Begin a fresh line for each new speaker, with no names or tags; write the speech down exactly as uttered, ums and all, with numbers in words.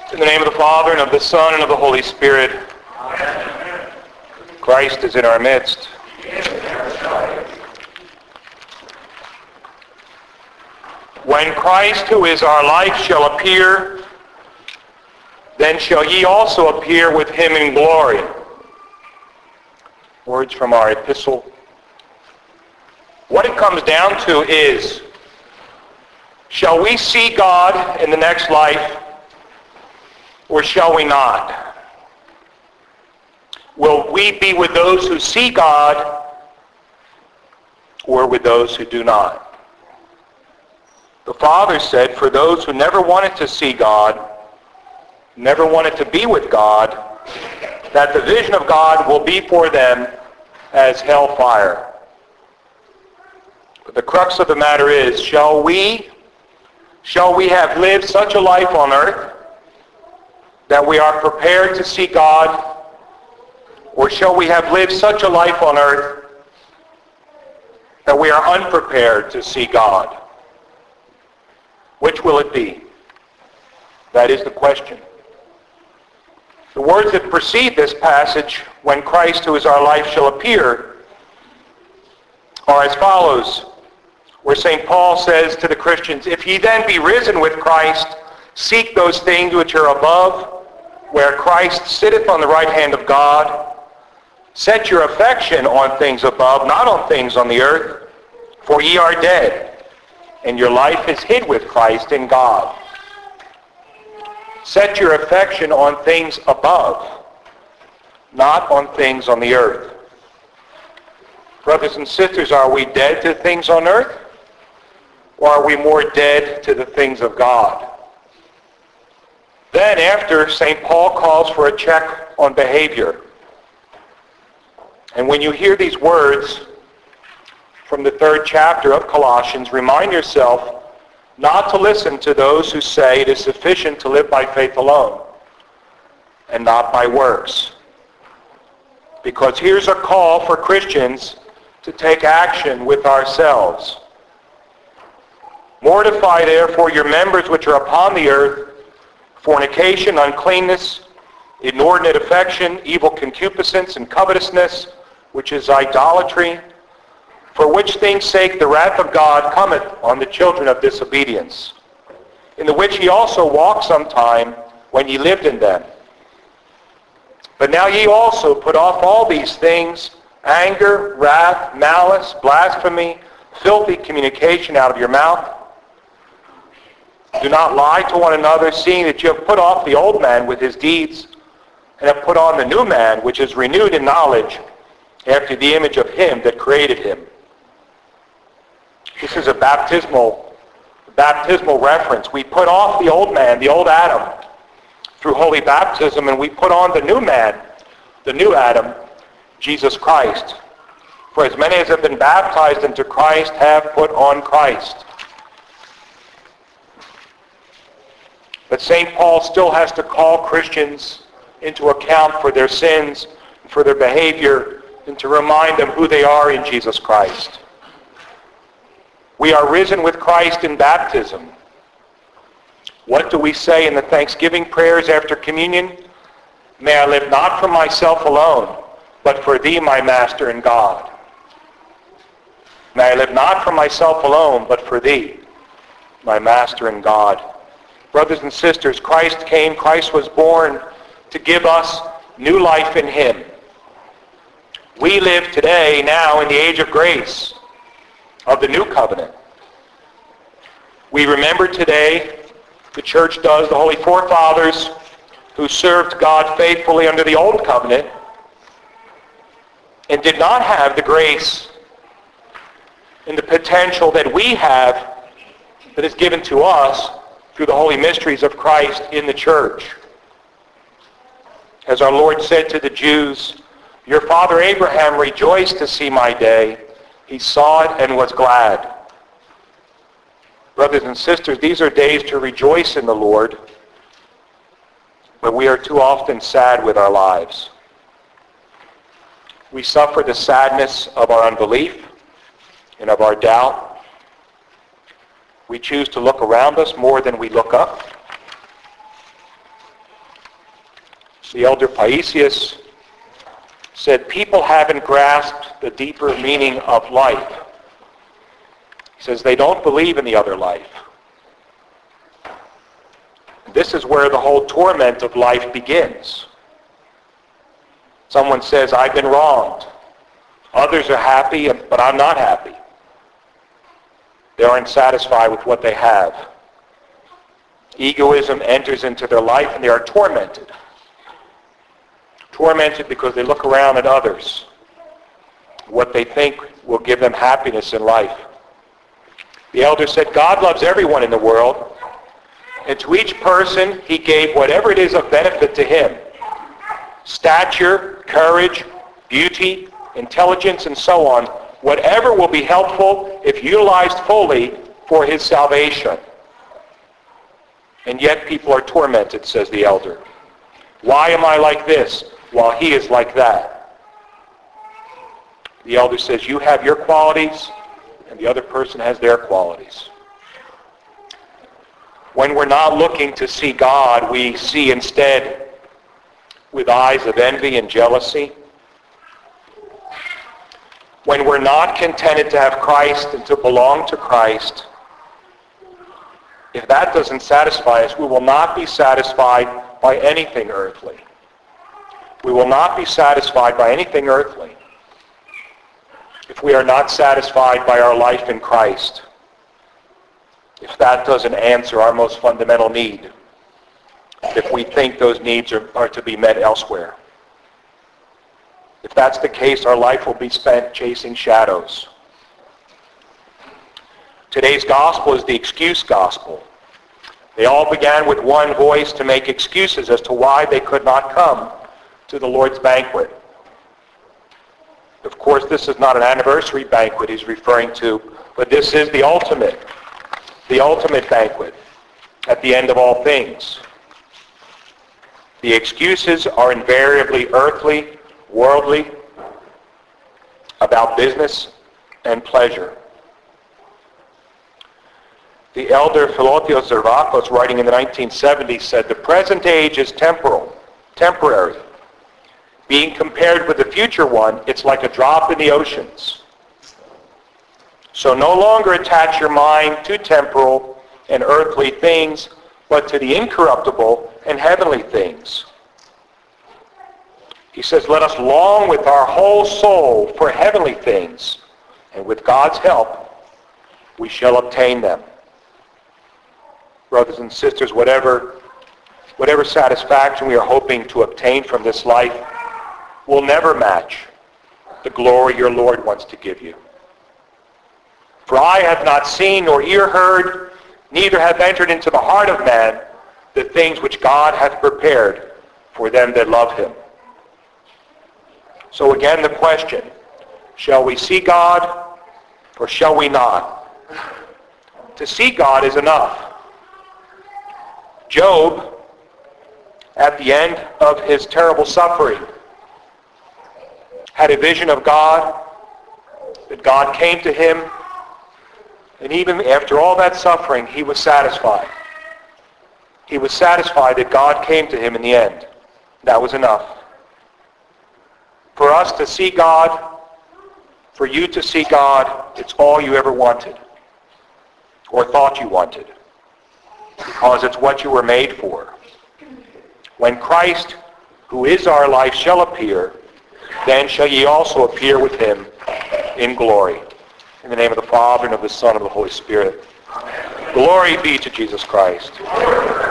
In the name of the Father, and of the Son, and of the Holy Spirit. Amen. Christ is in our midst. When Christ, who is our life, shall appear, then shall ye also appear with him in glory. Words from our epistle. What it comes down to is, shall we see God in the next life, or shall we not? Will we be with those who see God, or with those who do not? The Father said, for those who never wanted to see God, never wanted to be with God, that the vision of God will be for them as hellfire. But the crux of the matter is, shall we, shall we have lived such a life on earth that we are prepared to see God, or shall we have lived such a life on earth that we are unprepared to see God? Which will it be? That is the question. The words that precede this passage, when Christ, who is our life, shall appear, are as follows, where Saint Paul says to the Christians, if ye then be risen with Christ, seek those things which are above, where Christ sitteth on the right hand of God. Set your affection on things above, not on things on the earth, for ye are dead, and your life is hid with Christ in God. Set your affection on things above, not on things on the earth. Brothers and sisters, are we dead to things on earth, or are we more dead to the things of God? Then after, Saint Paul calls for a check on behavior. And when you hear these words from the third chapter of Colossians, remind yourself not to listen to those who say it is sufficient to live by faith alone and not by works. Because here's a call for Christians to take action with ourselves. Mortify therefore your members which are upon the earth, fornication, uncleanness, inordinate affection, evil concupiscence, and covetousness, which is idolatry, for which things' sake the wrath of God cometh on the children of disobedience, in the which ye also walked sometime when ye lived in them. But now ye also put off all these things, anger, wrath, malice, blasphemy, filthy communication out of your mouth. Do not lie to one another, seeing that you have put off the old man with his deeds, and have put on the new man, which is renewed in knowledge, after the image of him that created him. This is a baptismal, baptismal reference. We put off the old man, the old Adam, through holy baptism, and we put on the new man, the new Adam, Jesus Christ. For as many as have been baptized into Christ have put on Christ. But Saint Paul still has to call Christians into account for their sins, for their behavior, and to remind them who they are in Jesus Christ. We are risen with Christ in baptism. What do we say in the thanksgiving prayers after communion? May I live not for myself alone, but for thee, my Master and God. May I live not for myself alone, but for thee, my Master and God. Brothers and sisters, Christ came, Christ was born to give us new life in him. We live today, now, in the age of grace, of the new covenant. We remember today, the church does, the holy forefathers who served God faithfully under the old covenant and did not have the grace and the potential that we have that is given to us through the holy mysteries of Christ in the church. As our Lord said to the Jews, your father Abraham rejoiced to see my day. He saw it and was glad. Brothers and sisters, these are days to rejoice in the Lord, but we are too often sad with our lives. We suffer the sadness of our unbelief and of our doubt. We choose to look around us more than we look up. The elder Paisius said, people haven't grasped the deeper meaning of life. He says they don't believe in the other life. This is where the whole torment of life begins. Someone says, I've been wronged. Others are happy, but I'm not happy. They aren't satisfied with what they have. Egoism enters into their life and they are tormented. Tormented because they look around at others, what they think will give them happiness in life. The elder said, God loves everyone in the world, and to each person he gave whatever it is of benefit to him. Stature, courage, beauty, intelligence, and so on. Whatever will be helpful if utilized fully for his salvation. And yet people are tormented, says the elder. Why am I like this while he is like that? The elder says, you have your qualities and the other person has their qualities. When we're not looking to see God, we see instead with eyes of envy and jealousy. When we're not contented to have Christ and to belong to Christ, if that doesn't satisfy us, we will not be satisfied by anything earthly. We will not be satisfied by anything earthly if we are not satisfied by our life in Christ. If that doesn't answer our most fundamental need, if we think those needs are, are to be met elsewhere. If that's the case, our life will be spent chasing shadows. Today's gospel is the excuse gospel. They all began with one voice to make excuses as to why they could not come to the Lord's banquet. Of course, this is not an anniversary banquet he's referring to, but this is the ultimate, the ultimate banquet at the end of all things. The excuses are invariably earthly, worldly, about business and pleasure. The elder Philotheos Zervakos, writing in the nineteen seventies, said, the present age is temporal, temporary. Being compared with the future one, it's like a drop in the oceans. So no longer attach your mind to temporal and earthly things, but to the incorruptible and heavenly things. He says, let us long with our whole soul for heavenly things, and with God's help, we shall obtain them. Brothers and sisters, whatever, whatever satisfaction we are hoping to obtain from this life will never match the glory your Lord wants to give you. For eye hath not seen nor ear heard, neither hath entered into the heart of man the things which God hath prepared for them that love him. So again the question, shall we see God or shall we not? To see God is enough. Job, at the end of his terrible suffering, had a vision of God, that God came to him, and even after all that suffering, he was satisfied. He was satisfied that God came to him in the end. That was enough. For us to see God, for you to see God, it's all you ever wanted, or thought you wanted, because it's what you were made for. When Christ, who is our life, shall appear, then shall ye also appear with him in glory. In the name of the Father, and of the Son, and of the Holy Spirit. Amen. Glory be to Jesus Christ.